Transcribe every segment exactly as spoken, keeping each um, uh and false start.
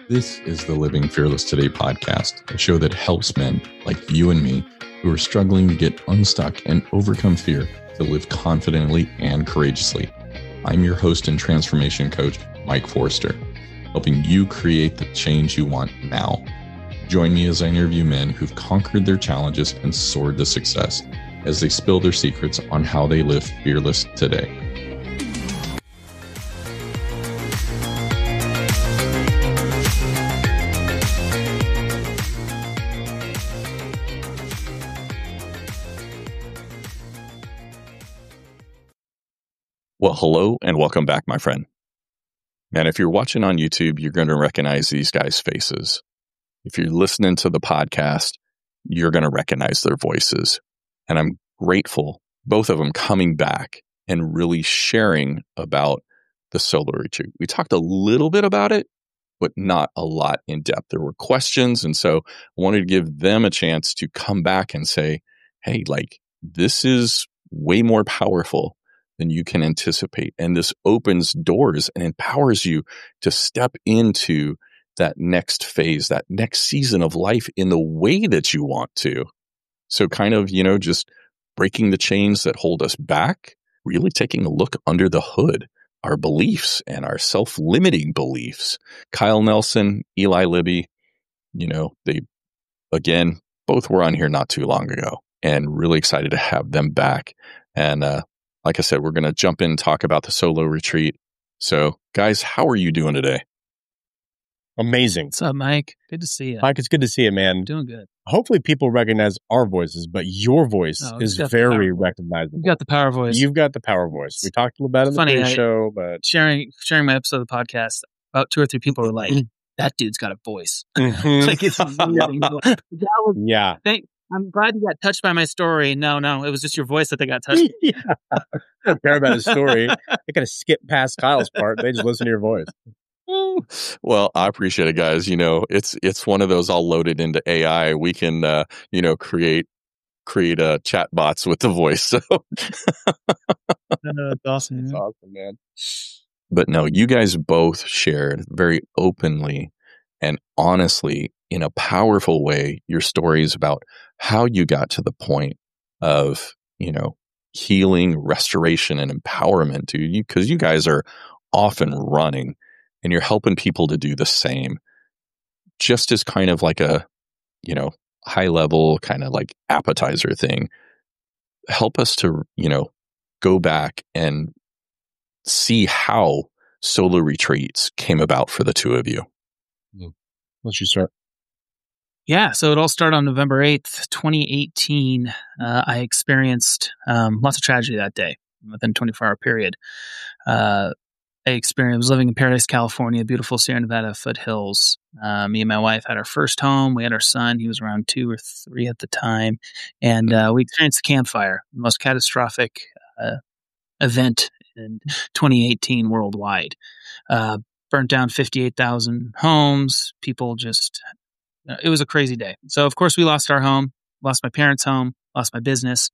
This is the Living Fearless Today podcast, a show that helps men like you and me who are struggling to get unstuck and overcome fear to live confidently and courageously. I'm your host and transformation coach, Mike Forster, helping you create the change you want now. Join me as I interview men who've conquered their challenges and soared to success as they spill their secrets on how they live fearless today. Well, hello and welcome back, my friend. Man, if you're watching on YouTube, you're going to recognize these guys' faces. If you're listening to the podcast, you're going to recognize their voices. And I'm grateful, both of them coming back and really sharing about the solo retreat. We talked a little bit about it, but not a lot in depth. There were questions. And so I wanted to give them a chance to come back and say, hey, like, this is way more powerful than you can anticipate. And this opens doors and empowers you to step into that next phase, that next season of life in the way that you want to. So kind of, you know, just breaking the chains that hold us back, really taking a look under the hood, our beliefs and our self-limiting beliefs. Kyle Nelson, Eli Libby, you know, they, again, both were on here not too long ago, and really excited to have them back. And, uh, like I said, we're going to jump in and talk about the solo retreat. So, guys, how are you doing today? Amazing. What's up, Mike? Good to see you. Mike, it's good to see you, man. Doing good. Hopefully people recognize our voices, but your voice Oh, is you've got the very power- recognizable. You got the power voice. You've got the power voice. We talked a little about it in the Funny, I- pre-show, but sharing sharing my episode of the podcast. About two or three people were like, "That dude's got a voice." Mhm. Like it's really cool. That was, yeah. thank, I'm glad you got touched by my story. No, no, it was just your voice that they got touched. yeah. I don't care about his story. They kind of skip past Kyle's part. They just listen to your voice. Well, I appreciate it, guys. You know, it's it's one of those all loaded into A I. We can, uh, you know, create create uh, chat bots with the voice. So, That's awesome. That's man. awesome, man. but no, you guys both shared very openly and honestly, in a powerful way, your stories about how you got to the point of, you know, healing, restoration, and empowerment. To you, because you guys are often running. And you're helping people to do the same, just as kind of like a, you know, high level kind of like appetizer thing. Help us to, you know, go back and see how solo retreats came about for the two of you. Let's you start. Yeah, so it all started on November eighth, twenty eighteen. Uh, I experienced um, lots of tragedy that day within a twenty-four hour period. Uh, I experienced, was living in Paradise, California, beautiful Sierra Nevada foothills. Uh, me and my wife had our first home. We had our son. He was around two or three at the time. And uh, we experienced the campfire, the most catastrophic uh, event in twenty eighteen worldwide. Uh, burnt down fifty-eight thousand homes. People just, uh, it was a crazy day. So, of course, we lost our home, lost my parents' home, lost my business,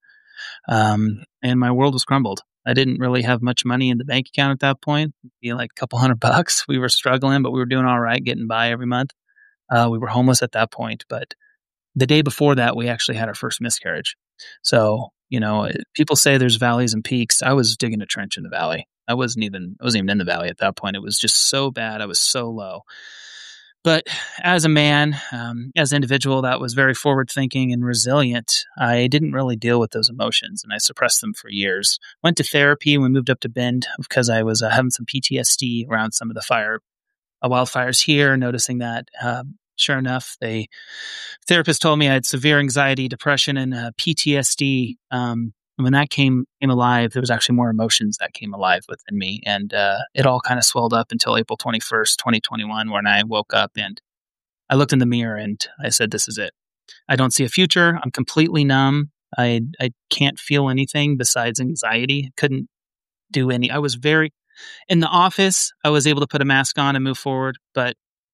um, and my world was crumbled. I didn't really have much money in the bank account at that point. It'd be like a couple hundred bucks. We were struggling, but we were doing all right, getting by every month. Uh, we were homeless at that point. But the day before that, we actually had our first miscarriage. So, you know, people say there's valleys and peaks. I was digging a trench in the valley. I wasn't even, I wasn't even in the valley at that point. It was just so bad. I was so low. But as a man, um, as an individual that was very forward thinking and resilient, I didn't really deal with those emotions, and I suppressed them for years. Went to therapy when we moved up to Bend because I was uh, having some P T S D around some of the fire uh, wildfires here, noticing that, uh, sure enough, the therapist told me I had severe anxiety, depression, and uh, P T S D. Um, and when that came came alive, there was actually more emotions that came alive within me. And uh, it all kind of swelled up until April twenty-first, twenty twenty-one, when I woke up and I looked in the mirror and I said, this is it. I don't see a future. I'm completely numb. I I can't feel anything besides anxiety. Couldn't do any. I was very, in the office, I was able to put a mask on and move forward. But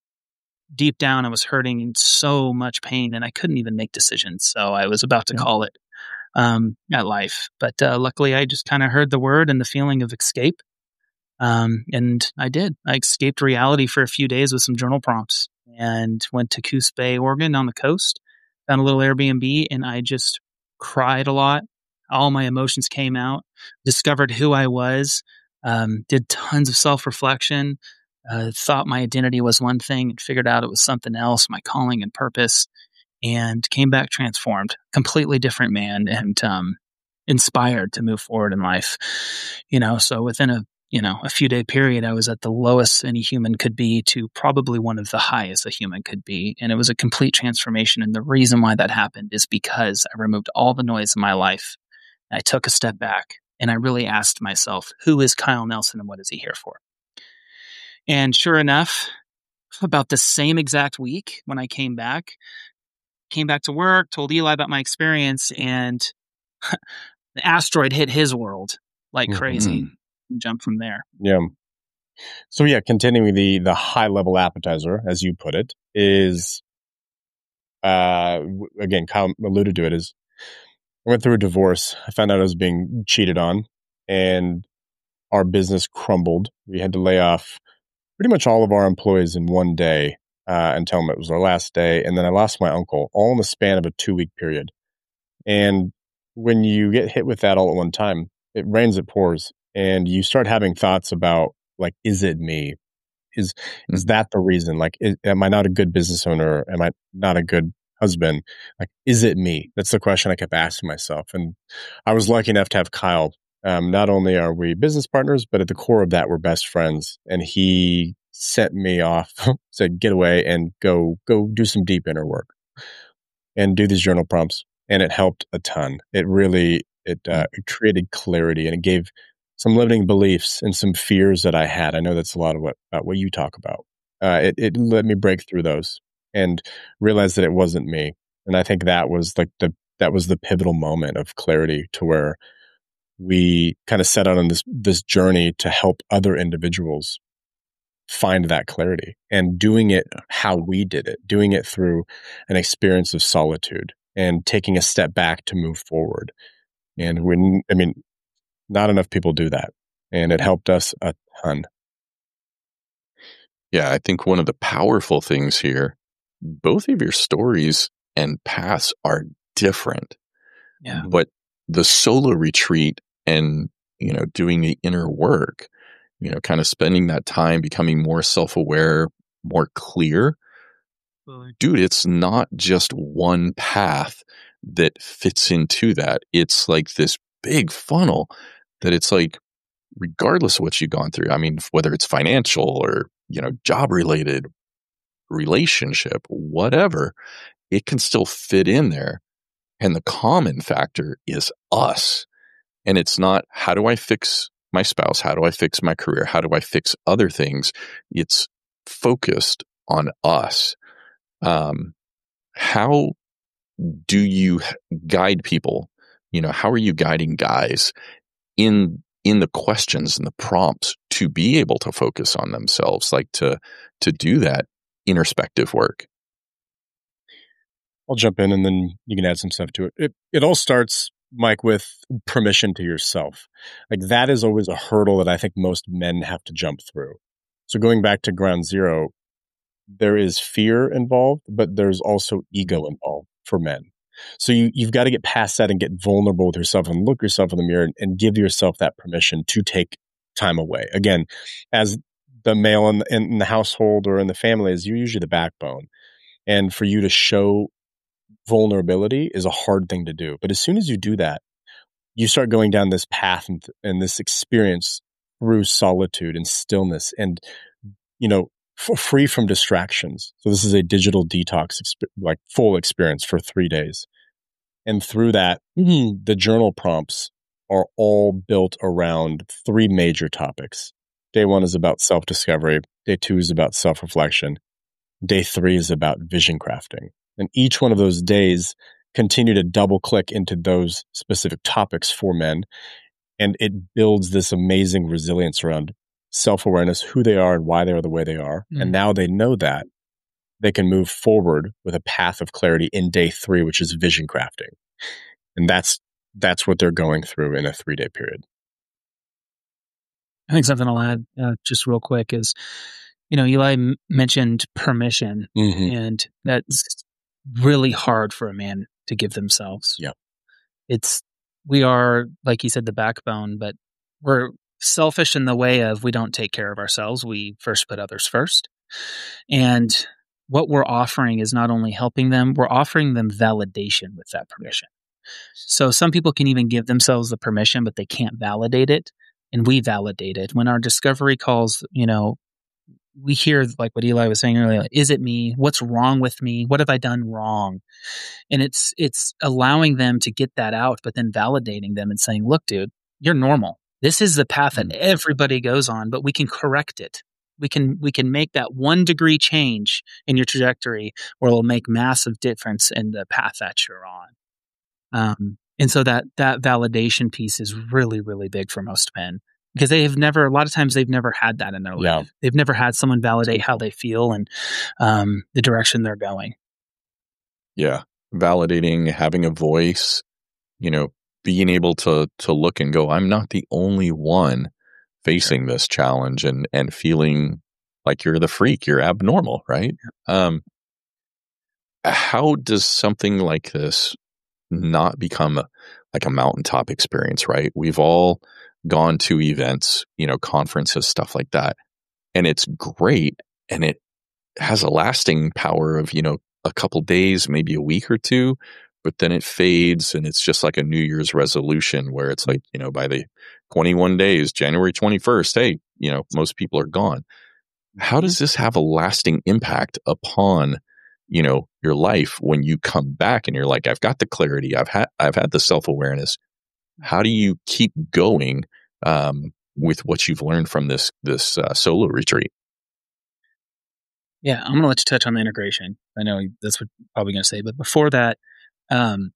deep down, I was hurting in so much pain and I couldn't even make decisions. So I was about to Yeah. call it um, at life. But uh, luckily, I just kind of heard the word and the feeling of escape. Um, and I did. I escaped reality for a few days with some journal prompts and went to Coos Bay, Oregon on the coast, found a little Airbnb, and I just cried a lot. All my emotions came out, discovered who I was, um, did tons of self-reflection, uh, thought my identity was one thing and figured out it was something else, my calling and purpose, and came back transformed, completely different man, and um, inspired to move forward in life. You know, so within a you know a few day period, I was at the lowest any human could be to probably one of the highest a human could be, and it was a complete transformation. And the reason why that happened is because I removed all the noise in my life. I took a step back and I really asked myself, who is Kyle Nelson and what is he here for? And sure enough, about the same exact week when I came back, came back to work, told Eli about my experience, and the asteroid hit his world like crazy. Mm-hmm. Jump from there. Yeah. So yeah, continuing the the high level appetizer, as you put it, is uh again, Kyle alluded to it, is I went through a divorce. I found out I was being cheated on, and our business crumbled. We had to lay off pretty much all of our employees in one day uh, and tell them it was our last day. And then I lost my uncle, all in the span of a two-week period. And when you get hit with that all at one time, it rains, it pours, and you start having thoughts about, like, is it me? Is is that the reason? Like, is, am I not a good business owner? Am I not a good husband? Like, is it me? That's the question I kept asking myself. And I was lucky enough to have Kyle. Um, not only are we business partners, but at the core of that, we're best friends. And he sent me off, said, get away and go, go do some deep inner work and do these journal prompts. And it helped a ton. It really, it, uh, it created clarity, and it gave some limiting beliefs and some fears that I had. I know that's a lot of what, uh, what you talk about. Uh, it, it let me break through those and realize that it wasn't me. And I think that was like the, that was the pivotal moment of clarity, to where we kind of set out on this, this journey to help other individuals find that clarity, and doing it how we did it, doing it through an experience of solitude and taking a step back to move forward. And when, I mean, not enough people do that, and it helped us a ton. Yeah, I think one of the powerful things here, both of your stories and paths are different. Yeah. But the solo retreat and, you know, doing the inner work, you know, kind of spending that time becoming more self-aware, more clear. Really? Dude, it's not just one path that fits into that. It's like this big funnel that it's like, regardless of what you've gone through, I mean, whether it's financial or, you know, job related, relationship, whatever, it can still fit in there. And the common factor is us. And it's not, how do I fix my spouse? How do I fix my career? How do I fix other things? It's focused on us. Um, how do you guide people? You know, how are you guiding guys in in the questions and the prompts to be able to focus on themselves, like to to do that introspective work? I'll jump in and then you can add some stuff to it. It it all starts, Mike, with permission to yourself. Like, that is always a hurdle that I think most men have to jump through. So going back to ground zero, there is fear involved, but there's also ego involved for men. So you, you've got to get past that and get vulnerable with yourself and look yourself in the mirror and, and give yourself that permission to take time away. Again, as the male in, in the household or in the family, is you're usually the backbone. And for you to show vulnerability is a hard thing to do. But as soon as you do that, you start going down this path and, and this experience through solitude and stillness and, you know, f- free from distractions. So this is a digital detox, exp- like full experience for three days. And through that, mm-hmm, the journal prompts are all built around three major topics. Day one is about self-discovery. Day two is about self-reflection. Day three is about vision crafting. And each one of those days continue to double click into those specific topics for men. And it builds this amazing resilience around self-awareness, who they are and why they are the way they are. Mm. And now they know that they can move forward with a path of clarity in day three, which is vision crafting. And that's, that's what they're going through in a three day period. I think something I'll add uh, just real quick is, you know, Eli m- mentioned permission, Mm-hmm. and that's really hard for a man to give themselves. Yeah. It's, we are, like you said, the backbone, but we're selfish in the way of we don't take care of ourselves. We first put others first. And what we're offering is not only helping them, we're offering them validation with that permission. So some people can even give themselves the permission, but they can't validate it. And we validate it. When our discovery calls, you know, we hear like what Eli was saying earlier, like, is it me? What's wrong with me? What have I done wrong? And it's it's allowing them to get that out, but then validating them and saying, look, dude, you're normal. This is the path that everybody goes on, but we can correct it. We can we can make that one degree change in your trajectory where it'll make massive difference in the path that you're on. Um, and so that that validation piece is really, really big for most men because they have never, a lot of times they've never had that in their life. Yeah. They've never had someone validate how they feel and um, the direction they're going. Yeah. Validating, having a voice, you know, being able to to look and go, I'm not the only one facing this challenge and and feeling like you're the freak, you're abnormal, right? Um, how does something like this not become a, like a mountaintop experience, right? We've all gone to events, you know, conferences, stuff like that, and it's great, and it has a lasting power of, you know, a couple days, maybe a week or two, but then it fades, and it's just like a New Year's resolution where it's like, you know, by the twenty-one days, January twenty-first, hey, you know, most people are gone. How does this have a lasting impact upon, you know, your life when you come back and you're like, I've got the clarity, I've had, I've had the self-awareness. How do you keep going um, with what you've learned from this, this uh, solo retreat? Yeah, I'm going to let you touch on the integration. I know that's what you're probably going to say, but before that, um,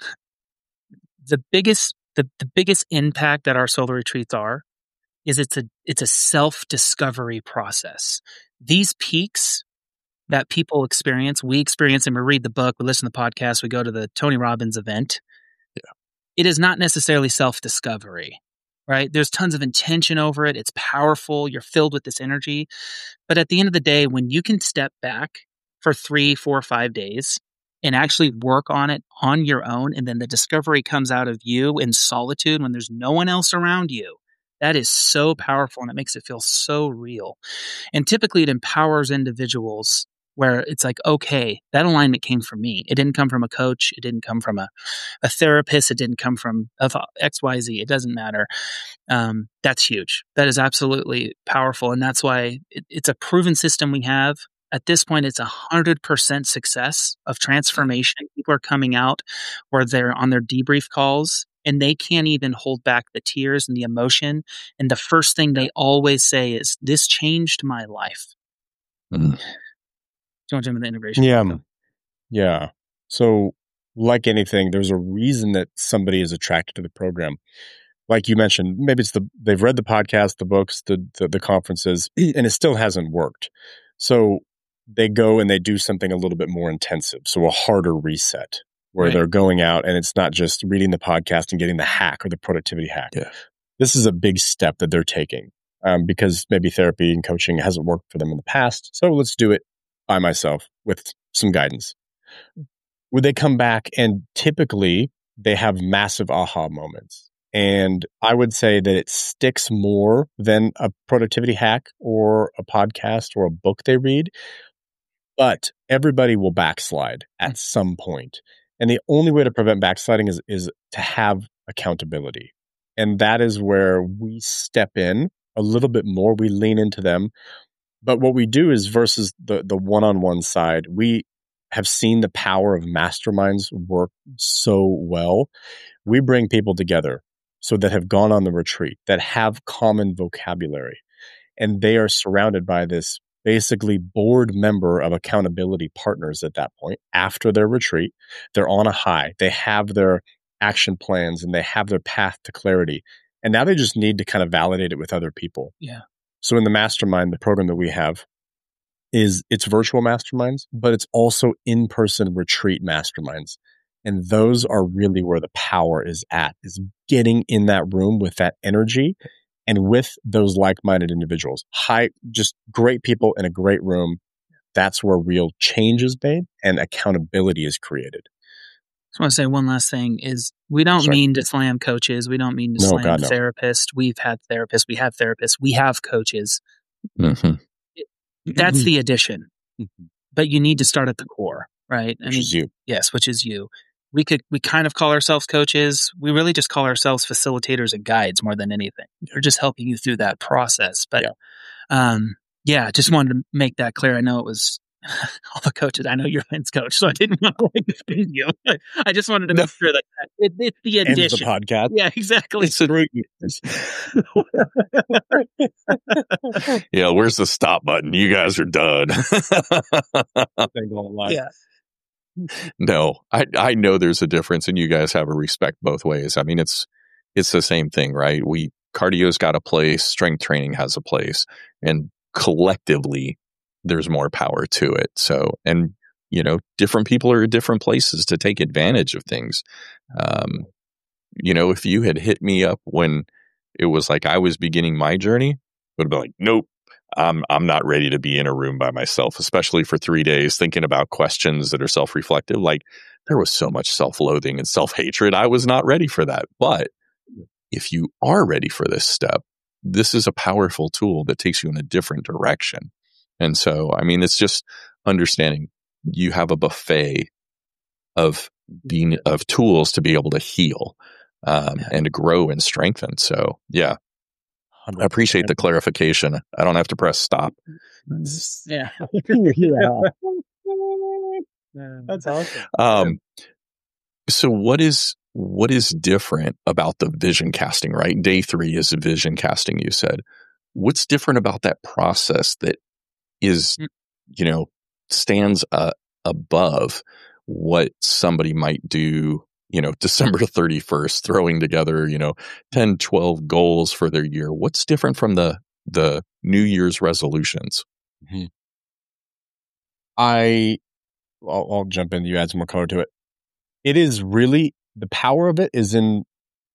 the biggest the, the biggest impact that our solo retreats are is it's a it's a self-discovery process. These peaks that people experience, we experience them. We read the book, we listen to the podcast, we go to the Tony Robbins event. Yeah. It is not necessarily self-discovery, right? There's tons of intention over it. It's powerful. You're filled with this energy. But at the end of the day, when you can step back for three, four, five days and actually work on it on your own, and then the discovery comes out of you in solitude when there's no one else around you, that is so powerful and it makes it feel so real. And typically it empowers individuals where it's like, okay, that alignment came from me. It didn't come from a coach. It didn't come from a, a therapist. It didn't come from X Y Z. It doesn't matter. Um, that's huge. That is absolutely powerful. And that's why it, it's a proven system we have. At this point, it's a hundred percent success of transformation. People are coming out where they're on their debrief calls and they can't even hold back the tears and the emotion. And the first thing they always say is, this changed my life. Mm. Do you want to jump into the integration? Yeah. Yeah. So, like anything, there's a reason that somebody is attracted to the program. Like you mentioned, maybe it's the they've read the podcast, the books, the, the the conferences, and it still hasn't worked. So they go and they do something a little bit more intensive. So a harder reset where Right. they're going out and it's not just reading the podcast and getting the hack or the productivity hack. Yeah. This is a big step that they're taking um, because maybe therapy and coaching hasn't worked for them in the past. So let's do it by myself with some guidance. Would they come back and typically they have massive aha moments. And I would say that it sticks more than a productivity hack or a podcast or a book they read. But everybody will backslide at some point. And the only way to prevent backsliding is, is to have accountability. And that is where we step in a little bit more. We lean into them. But what we do is versus the, the one-on-one side, we have seen the power of masterminds work so well. We bring people together so that have gone on the retreat, that have common vocabulary, and they are surrounded by this basically board member of accountability partners at that point. After their retreat, they're on a high. They have their action plans and they have their path to clarity. And now they just need to kind of validate it with other people. Yeah. So in the mastermind, the program that we have is it's virtual masterminds, but it's also in-person retreat masterminds. And those are really where the power is at, is getting in that room with that energy and with those like-minded individuals, high, just great people in a great room, that's where real change is made and accountability is created. I just want to say one last thing is we don't Sorry. mean to slam coaches. We don't mean to No, slam God, no. therapists. We've had therapists. We have therapists. We have coaches. Mm-hmm. That's the addition. Mhm. But you need to start at the core, right? Which is you. Yes, which is you. We could, we kind of call ourselves coaches. We really just call ourselves facilitators and guides more than anything. We're just helping you through that process. But, Yeah. um, yeah, just wanted to make that clear. I know it was all the coaches. I know you're Lynn's coach, so I didn't want to like spin you. I just wanted to make sure that it, it's the Ends the addition. podcast. Yeah, exactly. Screw you. Yeah, where's the stop button? You guys are done. Yeah. No, I I know there's a difference, and you guys have a respect both ways. I mean, it's it's the same thing, right? We cardio's got a place, strength training has a place, and collectively, there's more power to it. So, and you know, different people are at different places to take advantage of things. Um, you know, if you had hit me up when it was like I was beginning my journey, would have been like, nope. I'm I'm not ready to be in a room by myself, especially for three days thinking about questions that are self-reflective. Like there was so much self-loathing and self-hatred. I was not ready for that. But if you are ready for this step, this is a powerful tool that takes you in a different direction. And so, I mean, it's just understanding you have a buffet of being of tools to be able to heal um, and to grow and strengthen. So, yeah. I appreciate the clarification. I don't have to press stop. Yeah. Yeah. That's awesome. Um, so what is what is different about the vision casting, right? Day three is vision casting, you said. What's different about that process that is, you know, stands uh, above what somebody might do, you know, December thirty-first, throwing together, you know, ten, twelve goals for their year? What's different from the the New Year's resolutions? Mm-hmm. I, I'll, I'll jump in. You add some more color to it. It is really, the power of it is in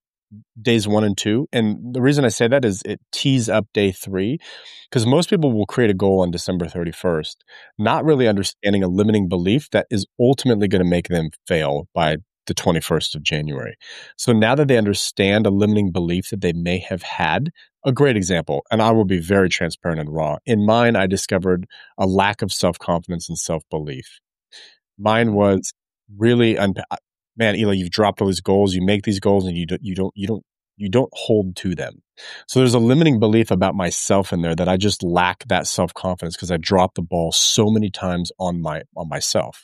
days one and two. And the reason I say that is it tees up day three, because most people will create a goal on December thirty-first, not really understanding a limiting belief that is ultimately going to make them fail by the twenty-first of January. So now that they understand a limiting belief that they may have had, a great example, and I will be very transparent and raw. In mine, I discovered a lack of self-confidence and self-belief. Mine was really, unpa- man, Eli, you've dropped all these goals. You make these goals and you don't, you don't, you don't, you don't hold to them. So there's a limiting belief about myself in there that I just lack that self-confidence because I dropped the ball so many times on my, on myself.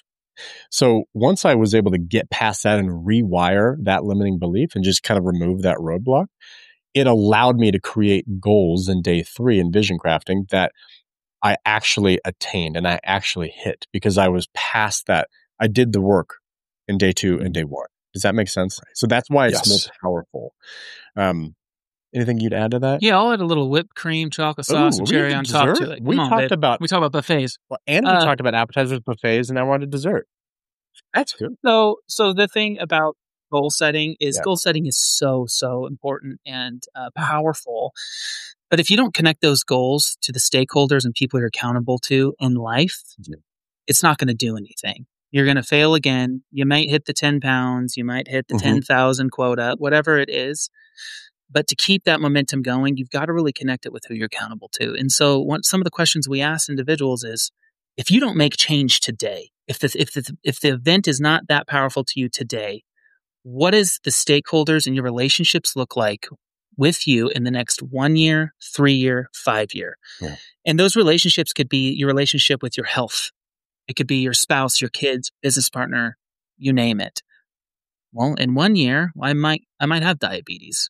So once I was able to get past that and rewire that limiting belief and just kind of remove that roadblock, it allowed me to create goals in day three in vision crafting that I actually attained and I actually hit because I was past that. I did the work in day two and day one. Does that make sense? So that's why it's Yes. most powerful. Um, anything you'd add to that? Yeah, I'll add a little whipped cream, chocolate sauce, Ooh, and we cherry did on top dessert? to it. Come We on, talked babe. about we talk about buffets. well, and we Uh, talked about appetizers, buffets, and now we're on to dessert. That's good. So, so the thing about goal setting is Yeah. goal setting is so, so important and uh, powerful. But if you don't connect those goals to the stakeholders and people you're accountable to in life, Yeah. it's not going to do anything. You're going to fail again. You might hit the ten pounds. You might hit the Mhm. ten thousand quota, whatever it is. But to keep that momentum going, you've got to really connect it with who you're accountable to. And so one, some of the questions we ask individuals is, if you don't make change today, if the, if the, if the event is not that powerful to you today, what does the stakeholders and your relationships look like with you in the next one year, three year, five year? Yeah. And those relationships could be your relationship with your health. It could be your spouse, your kids, business partner, you name it. Well, in one year, I might, I might have diabetes.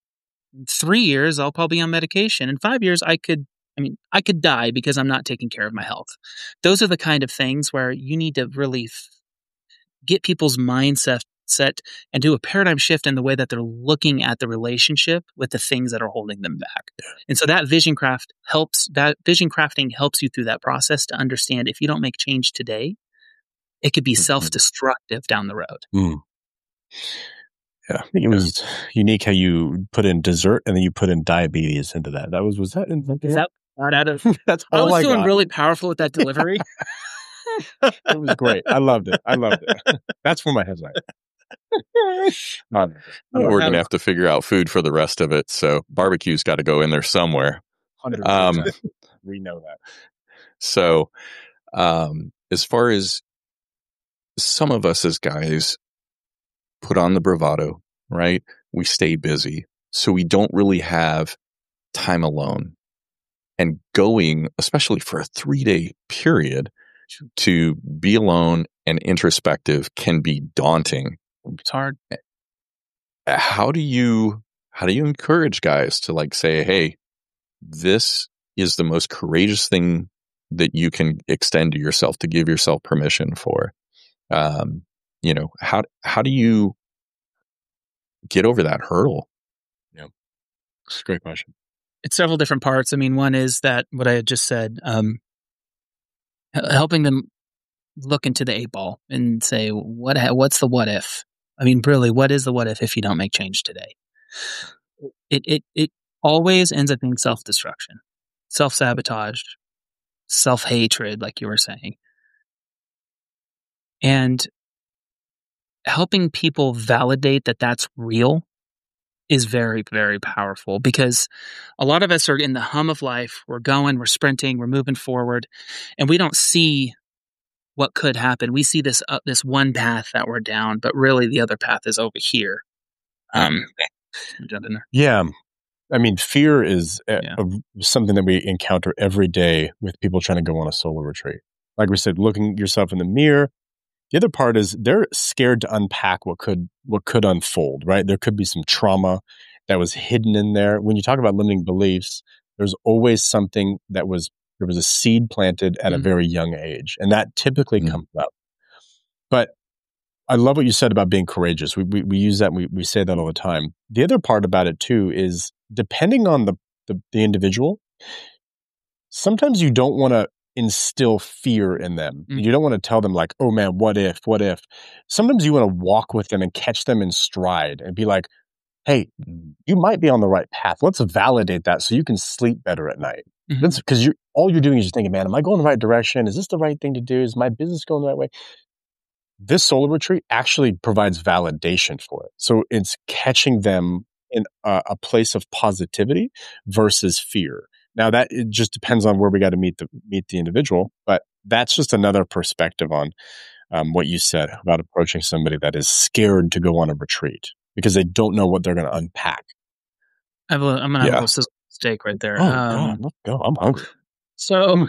In three years, I'll probably be on medication. In five years, I could, I mean, I could die because I'm not taking care of my health. Those are the kind of things where you need to really f- get people's mindset set and do a paradigm shift in the way that they're looking at the relationship with the things that are holding them back. And so that vision craft helps, that vision crafting helps you through that process to understand if you don't make change today, it could be Mhm. self-destructive down the road. Mm. Yeah. I think it was unique how you put in dessert and then you put in diabetes into that. That was was that in Is that not out of? That's I all was I doing got. really powerful with that delivery. It was great. I loved it. I loved it. That's where my head's at. Not- We're going to have to figure out food for the rest of it. So barbecue's got to go in there somewhere. one hundred Um, percent. We know that. So, um, as far as some of us as guys put on the bravado, right? We stay busy. So we don't really have time alone. And going, especially for a three day period, to be alone and introspective can be daunting. It's hard. How do you, how do you encourage guys to like say, hey, this is the most courageous thing that you can extend to yourself, to give yourself permission for? Um, you know, how, how do you get over that hurdle? Yeah. It's a great question. It's several different parts. I mean, one is that what I had just said, um, h- helping them look into the eight ball and say, what, ha- what's the what if? I mean, really, what is the what if if you don't make change today? It, it, it always ends up being self-destruction, self-sabotage, self-hatred, like you were saying. And helping people validate that that's real is very, very powerful, because a lot of us are in the hum of life. We're going, we're sprinting, we're moving forward, and we don't see what could happen. We see this uh, this one path that we're down, but really the other path is over here. Um, jump in there. Yeah. I mean, fear is a, Yeah. a, something that we encounter every day with people trying to go on a solo retreat. Like we said, looking yourself in the mirror. The other part is they're scared to unpack what could what could unfold, right? There could be some trauma that was hidden in there. When you talk about limiting beliefs, there's always something that was, there was a seed planted at Mhm. a very young age, and that typically Mhm. comes up. But I love what you said about being courageous. We we, we use that, we, we say that all the time. The other part about it too is depending on the, the, the individual, sometimes you don't want to instill fear in them. Mm. You don't want to tell them like, oh man, what if, what if? Sometimes you want to walk with them and catch them in stride and be like, hey, you might be on the right path. Let's validate that so you can sleep better at night. Mhm. That's because you all you're doing is just thinking, man, am I going the right direction? Is this the right thing to do? Is my business going the right way? This solo retreat actually provides validation for it. So it's catching them in a, a place of positivity versus fear. Now that it just depends on where we got to meet the meet the individual, but that's just another perspective on um, what you said about approaching somebody that is scared to go on a retreat because they don't know what they're going to unpack. I have a, I'm gonna have Yeah. a little sizzle steak right there. Oh Um, God, let's go! I'm hungry. So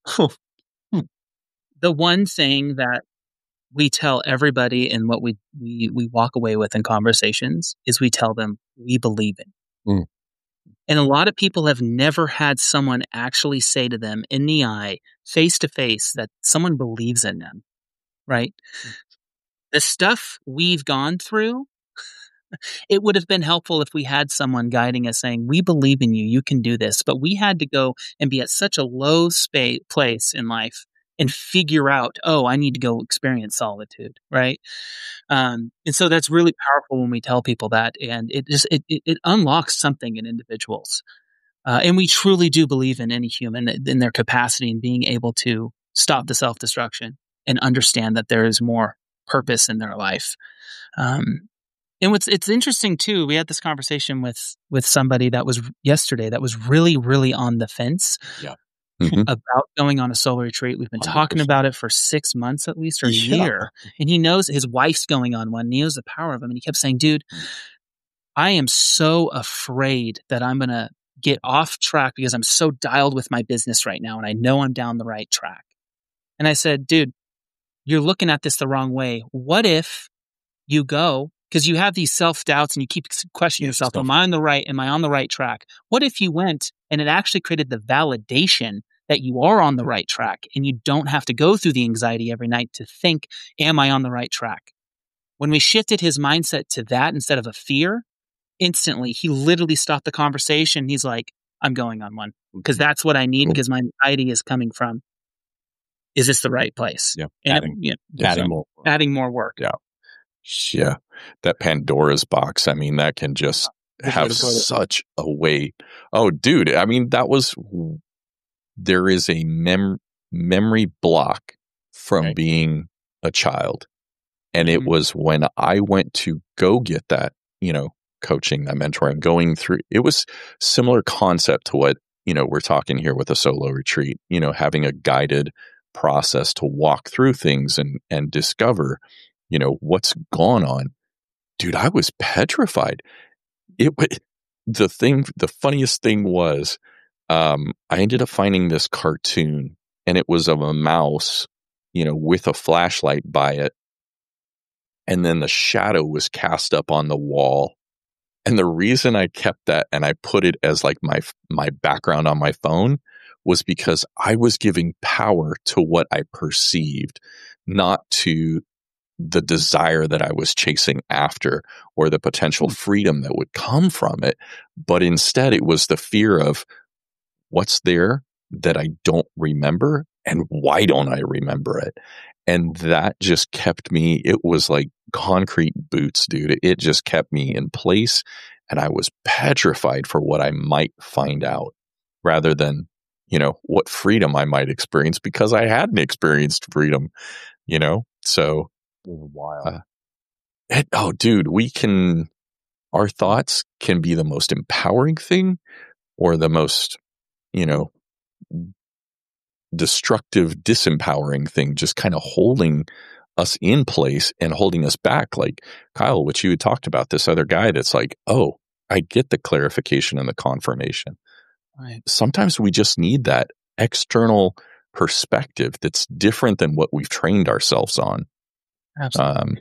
the one thing that we tell everybody and what we, we, we walk away with in conversations is we tell them we believe in. Mm. And a lot of people have never had someone actually say to them in the eye, face to face, that someone believes in them, right? Mm. The stuff we've gone through, it would have been helpful if we had someone guiding us saying, we believe in you, you can do this. But we had to go and be at such a low spa- place in life and figure out, oh, I need to go experience solitude, right? Um, and so that's really powerful when we tell people that, and it just it it, it unlocks something in individuals, uh, and we truly do believe in any human in their capacity in being able to stop the self destruction and understand that there is more purpose in their life. Um, and what's it's interesting too, we had this conversation with with somebody that was yesterday that was really really on the fence. Yeah. Mhm. About going on a solo retreat. We've been one hundred talking percent. about it for six months at least, or a Yeah. year. And he knows his wife's going on one. And he knows the power of them. And he kept saying, dude, I am so afraid that I'm going to get off track because I'm so dialed with my business right now. And I know I'm down the right track. And I said, dude, you're looking at this the wrong way. What if you go, because you have these self-doubts and you keep questioning yourself, Stuff. am I on the right? Am I on the right track? What if you went and it actually created the validation that you are on the right track and you don't have to go through the anxiety every night to think, am I on the right track? When we shifted his mindset to that instead of a fear, instantly he literally stopped the conversation. He's like, I'm going on one because that's what I need Cool. because my anxiety is coming from, is this the right place? Yeah. And it- Adding, yeah, adding so more. adding more work. Yeah. Yeah. That Pandora's box. I mean, that can just Good way have to put it. such a weight. Oh, dude. I mean, that was, there is a mem- memory block from Okay. being a child. And it Mhm. was when I went to go get that, you know, coaching, that mentoring, going through, it was similar concept to what, you know, we're talking here with a solo retreat, you know, having a guided process to walk through things and, and discover, you know, what's gone on. Dude, I was petrified. It was the thing, the funniest thing was, um, I ended up finding this cartoon and it was of a mouse, you know, with a flashlight by it. And then the shadow was cast up on the wall. And the reason I kept that and I put it as like my my background on my phone was because I was giving power to what I perceived, not to the desire that I was chasing after or the potential freedom that would come from it. But instead, it was the fear of what's there that I don't remember and why don't I remember it? And that just kept me, it was like concrete boots, dude. It just kept me in place and I was petrified for what I might find out rather than, you know, what freedom I might experience because I hadn't experienced freedom, you know? So, It was wild. uh, it, oh, dude, we can, our thoughts can be the most empowering thing or the most, you know, destructive, disempowering thing, just kind of holding us in place and holding us back. Like Kyle, what you had talked about, this other guy that's like, oh, I get the clarification and the confirmation. Right. Sometimes we just need that external perspective that's different than what we've trained ourselves on. Absolutely. Um,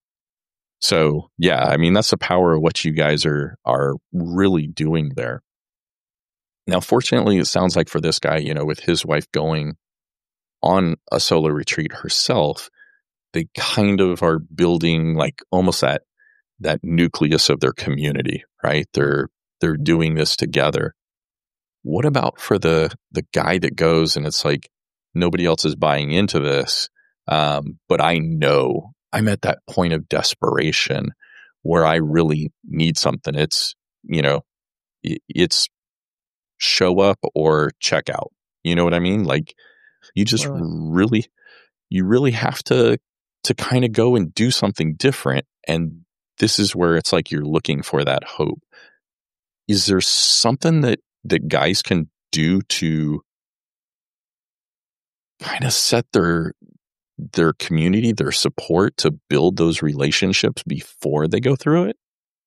so yeah, I mean, that's the power of what you guys are, are really doing there. Now, fortunately, it sounds like for this guy, you know, with his wife going on a solo retreat herself, they kind of are building like almost that that nucleus of their community, right? They're they're doing this together. What about for the the guy that goes and it's like nobody else is buying into this, um, but I know I'm at that point of desperation where I really need something. It's you know, it, it's show up or check out. You know what I mean? Like you just Absolutely. really, you really have to, to kind of go and do something different. And this is where it's like you're looking for that hope. Is there something that, that guys can do to kind of set their, their community, their support to build those relationships before they go through it?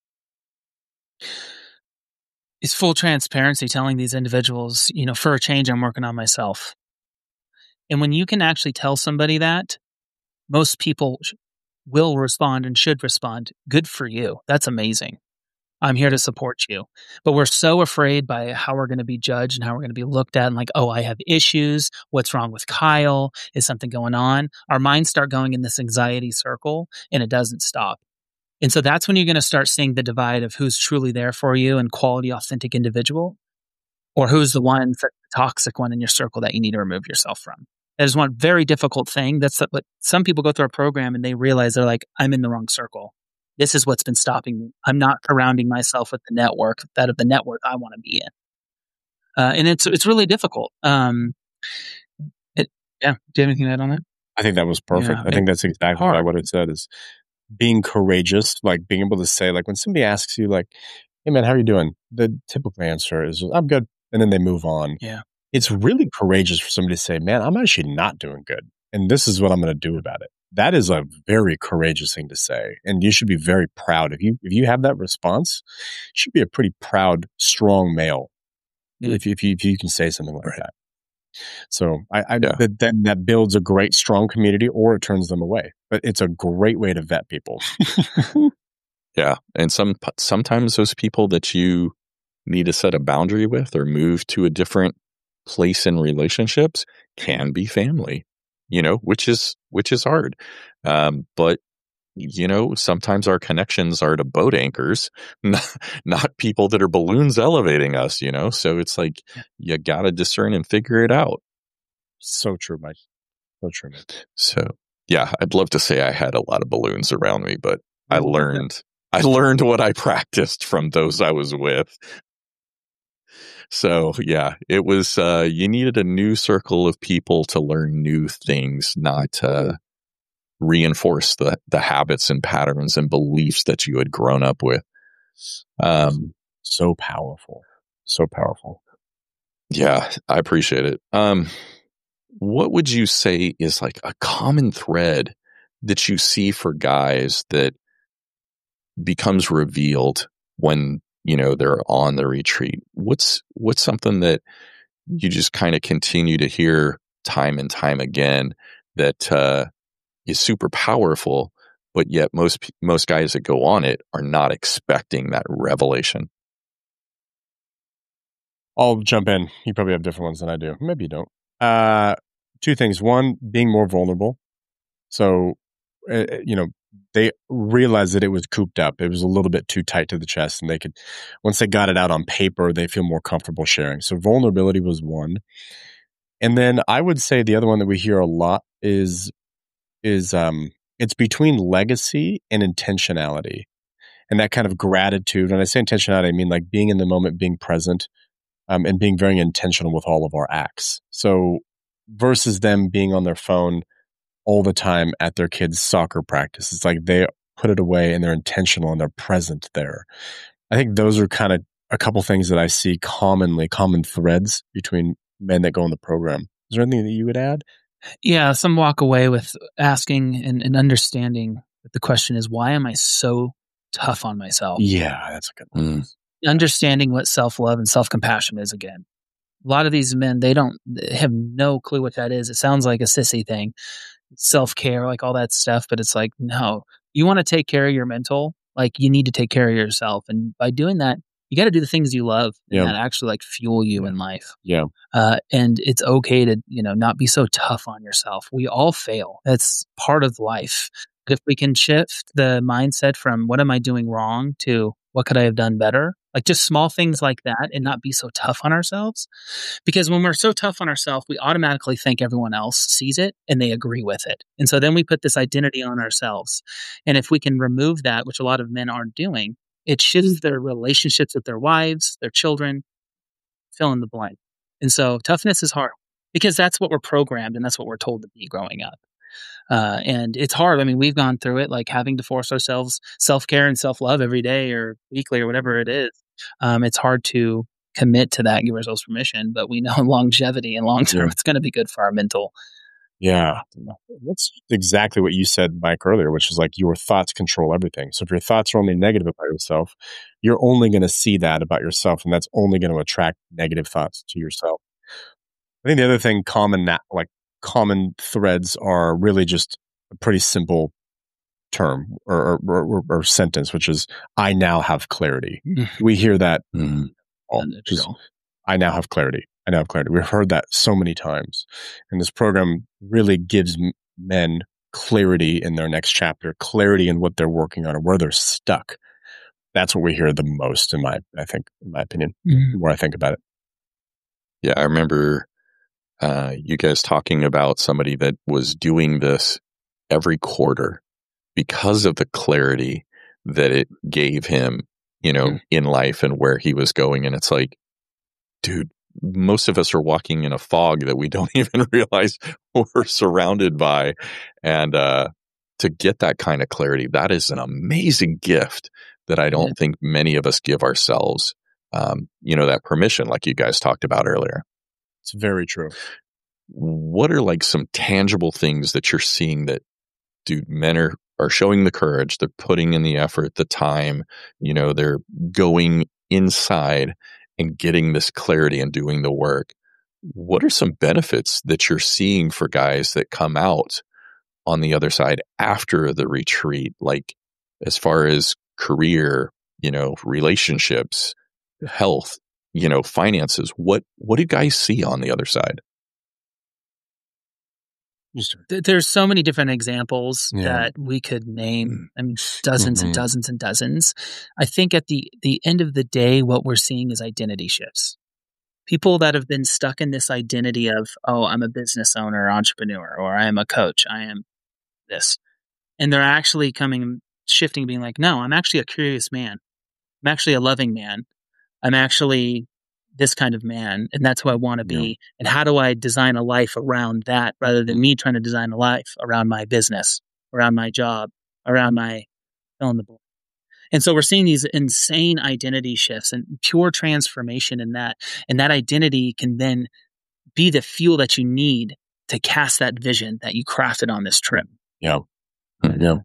It's full transparency telling these individuals, you know, for a change, I'm working on myself. And when you can actually tell somebody that, most people sh- will respond and should respond. Good for you. That's amazing. I'm here to support you. But we're so afraid by how we're going to be judged and how we're going to be looked at and like, oh, I have issues. What's wrong with Kyle? Is something going on? Our minds start going in this anxiety circle and it doesn't stop. And so that's when you're going to start seeing the divide of who's truly there for you and quality, authentic individual, or who's the one, the toxic one in your circle that you need to remove yourself from. That is one very difficult thing. That's what some people go through a program and they realize they're like, I'm in the wrong circle. This is what's been stopping me. I'm not surrounding myself with the network, that of the network I want to be in. Uh, and it's it's really difficult. Um, it, yeah. Do you have anything to add on that? I think that was perfect. Yeah, I think that's exactly hard. what it said is being courageous, like being able to say, like when somebody asks you, like, hey man, how are you doing? The typical answer is, I'm good. And then they move on. Yeah. It's really courageous for somebody to say, man, I'm actually not doing good. And this is what I'm going to do about it. That is a very courageous thing to say. And you should be very proud. If you if you have that response, you should be a pretty proud, strong male. Yeah. If, if, you, if you can say something like Right. that. So I, I Yeah. that, that that builds a great, strong community, or it turns them away. But it's a great way to vet people. Yeah. And some sometimes those people that you need to set a boundary with or move to a different place in relationships can be family, you know, which is which is hard. Um, but you know, sometimes our connections are to boat anchors, not, not people that are balloons elevating us, you know? So it's like Yeah. you got to discern and figure it out. So true, Mike. So true, Mike. So Yeah, I'd love to say I had a lot of balloons around me, but I learned I learned what I practiced from those I was with. So yeah, it was uh, you needed a new circle of people to learn new things, not uh, reinforce the the habits and patterns and beliefs that you had grown up with. Um, so powerful, so powerful. Yeah, I appreciate it. Um, what would you say is like a common thread that you see for guys that becomes revealed when, you know, they're on the retreat? What's what's something that you just kind of continue to hear time and time again that uh, is super powerful, but yet most pe- most guys that go on it are not expecting that revelation? I'll jump in. You probably have different ones than I do. Maybe you don't. Uh, two things. One, being more vulnerable. So, uh, you know, they realized that it was cooped up. It was a little bit too tight to the chest, and they could, once they got it out on paper, they feel more comfortable sharing. So vulnerability was one. And then I would say the other one that we hear a lot is, is, um, it's between legacy and intentionality, and that kind of gratitude. When I say intentionality, I mean like being in the moment, being present, um, and being very intentional with all of our acts. So versus them being on their phone all the time at their kids' soccer practice. It's like they put it away and they're intentional and they're present there. I think those are kind of a couple things that I see commonly, common threads between men that go in the program. Is there anything that you would add? Yeah, some walk away with asking and, and understanding that the question is, why am I so tough on myself? Yeah, that's a good one. Mm. Understanding what self-love and self-compassion is again. A lot of these men, they don't they have no clue what that is. It sounds like a sissy thing. Self-care, like all that stuff, but it's like, no, you want to take care of your mental, like you need to take care of yourself. And by doing that, you got to do the things you love and Yeah. that actually like fuel you Yeah. in life. Yeah. Uh, and it's okay to, you know, not be so tough on yourself. We all fail. That's part of life. But if we can shift the mindset from what am I doing wrong to what could I have done better? Like just small things like that and not be so tough on ourselves. Because when we're so tough on ourselves, we automatically think everyone else sees it and they agree with it. And so then we put this identity on ourselves. And if we can remove that, which a lot of men aren't doing, it shifts their relationships with their wives, their children, fill in the blank. And so toughness is hard because that's what we're programmed and that's what we're told to be growing up. Uh, and it's hard. I mean, we've gone through it, like having to force ourselves self-care and self-love every day or weekly or whatever it is. Um, it's hard to commit to that, give ourselves permission, but we know longevity and long-term, Yeah. it's going to be good for our mental. Yeah. That's exactly what you said, Mike, earlier, which is like your thoughts control everything. So if your thoughts are only negative about yourself, you're only going to see that about yourself, and that's only going to attract negative thoughts to yourself. I think the other thing, common, na- like common threads are really just a pretty simple term or, or, or, or sentence, which is, I now have clarity. We hear that Mm. all, which is, I now have clarity. I now have clarity. We've heard that so many times. And this program really gives m- men clarity in their next chapter, clarity in what they're working on or where they're stuck. That's what we hear the most, in my, I think, in my opinion, Mhm. the more I think about it. Yeah, I remember uh, you guys talking about somebody that was doing this every quarter because of the clarity that it gave him, you know, Mhm. in life and where he was going. And it's like, dude, most of us are walking in a fog that we don't even realize we're surrounded by. And uh, to get that kind of clarity, that is an amazing gift that I don't Yeah. think many of us give ourselves, um, you know, that permission, like you guys talked about earlier. It's very true. What are like some tangible things that you're seeing that, dude, men are, are showing the courage, they're putting in the effort, the time, you know, they're going inside and getting this clarity and doing the work. What are some benefits that you're seeing for guys that come out on the other side after the retreat? Like as far as career, you know, relationships, health, you know, finances, what, what do guys see on the other side? Th- There's so many different examples Yeah. that we could name. I mean, dozens and Mhm. dozens and dozens. I think at the, the end of the day, what we're seeing is identity shifts. People that have been stuck in this identity of, oh, I'm a business owner, entrepreneur, or I am a coach. I am, this. And they're actually coming, shifting, being like, no, I'm actually a curious man. I'm actually a loving man. I'm actually this kind of man. And that's who I want to be. Yeah. And how do I design a life around that rather than me trying to design a life around my business, around my job, around my fill in the blank. And so we're seeing these insane identity shifts and pure transformation in that. And that identity can then be the fuel that you need to cast that vision that you crafted on this trip. Yeah. Yeah.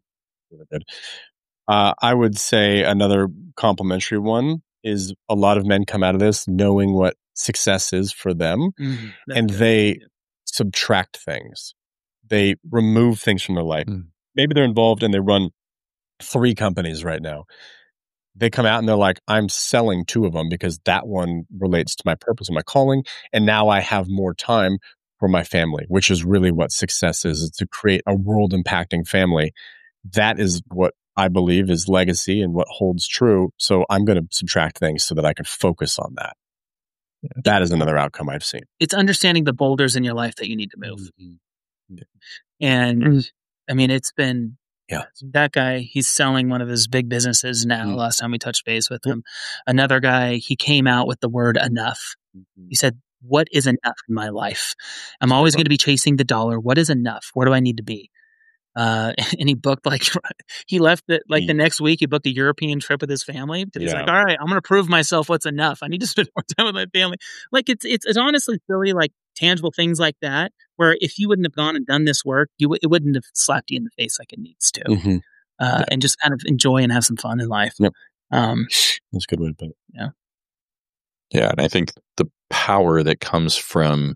Uh, I would say another complimentary one is a lot of men come out of this knowing what success is for them, mm-hmm. and good. They yeah. subtract things. They remove things from their life. Mm. Maybe they're involved and they run three companies right now. They come out and they're like, I'm selling two of them because that one relates to my purpose and my calling. And now I have more time for my family, which is really what success is, is to create a world impacting family. That is what I believe is legacy and what holds true. So I'm going to subtract things so that I can focus on that. Yeah. That is another outcome I've seen. It's understanding the boulders in your life that you need to move. Mm-hmm. And mm-hmm. I mean, it's been, yeah, that guy, he's selling one of his big businesses now. Mm-hmm. Last time we touched base with him, another guy, he came out with the word enough. Mm-hmm. He said, what is enough in my life? I'm always going to be chasing the dollar. What is enough? Where do I need to be? Uh, and he booked like, he left it like the next week, he booked a European trip with his family. He's yeah. like, all right, I'm going to prove myself what's enough. I need to spend more time with my family. Like it's, it's, it's honestly silly, like tangible things like that, where if you wouldn't have gone and done this work, you w- it wouldn't have slapped you in the face like it needs to. Mm-hmm. Uh, yeah. And just kind of enjoy and have some fun in life. Yep. Um, That's a good way to put it. Yeah. Yeah. And I think the power that comes from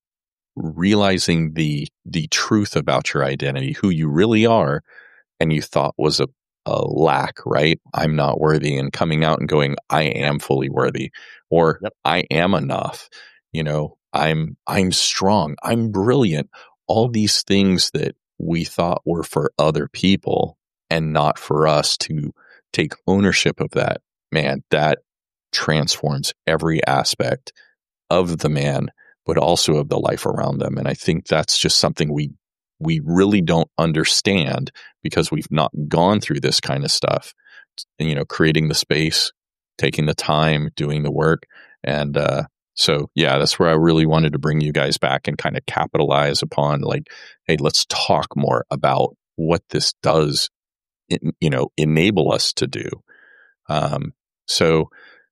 realizing the the truth about your identity, who you really are, and you thought was a, a lack, right? I'm not worthy, and coming out and going, I am fully worthy, or yep. I am enough. You know, I'm I'm strong, I'm brilliant. All these things that we thought were for other people and not for us to take ownership of that, man, that transforms every aspect of the man, but also of the life around them. And I think that's just something we we really don't understand because we've not gone through this kind of stuff. You know, creating the space, taking the time, doing the work. And uh, so, yeah, that's where I really wanted to bring you guys back and kind of capitalize upon, like, hey, let's talk more about what this does, you know, enable us to do. Um, so,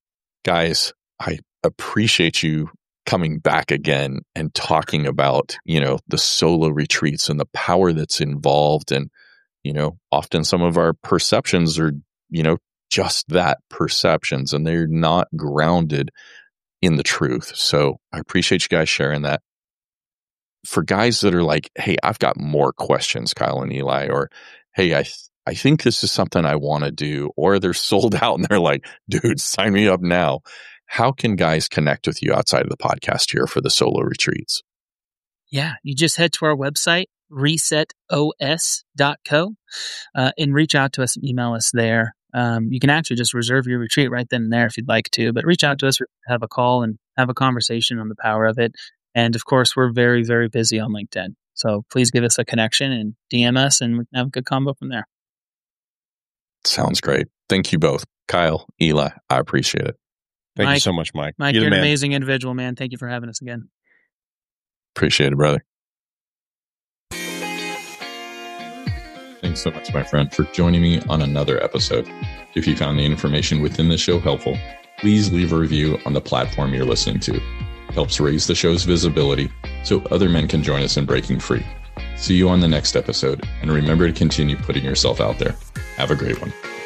guys, I appreciate you coming back again and talking about, you know, the solo retreats and the power that's involved. And, you know, often some of our perceptions are, you know, just that, perceptions, and they're not grounded in the truth. So I appreciate you guys sharing that. For guys that are like, hey, I've got more questions, Kyle and Eli, or, hey, I th- I think this is something I want to do, or they're sold out and they're like, dude, sign me up now. How can guys connect with you outside of the podcast here for the solo retreats? Yeah, you just head to our website, reset O S dot co, uh, and reach out to us and email us there. Um, you can actually just reserve your retreat right then and there if you'd like to, but reach out to us, have a call, and have a conversation on the power of it. And of course, we're very, very busy on LinkedIn. So please give us a connection and D M us, and we can have a good combo from there. Sounds great. Thank you both. Kyle, Eli, I appreciate it. Thank Mike, you so much, Mike. Mike, you're, you're an amazing individual, man. Thank you for having us again. Appreciate it, brother. Thanks so much, my friend, for joining me on another episode. If you found the information within the show helpful, please leave a review on the platform you're listening to. It helps raise the show's visibility so other men can join us in breaking free. See you on the next episode, and remember to continue putting yourself out there. Have a great one.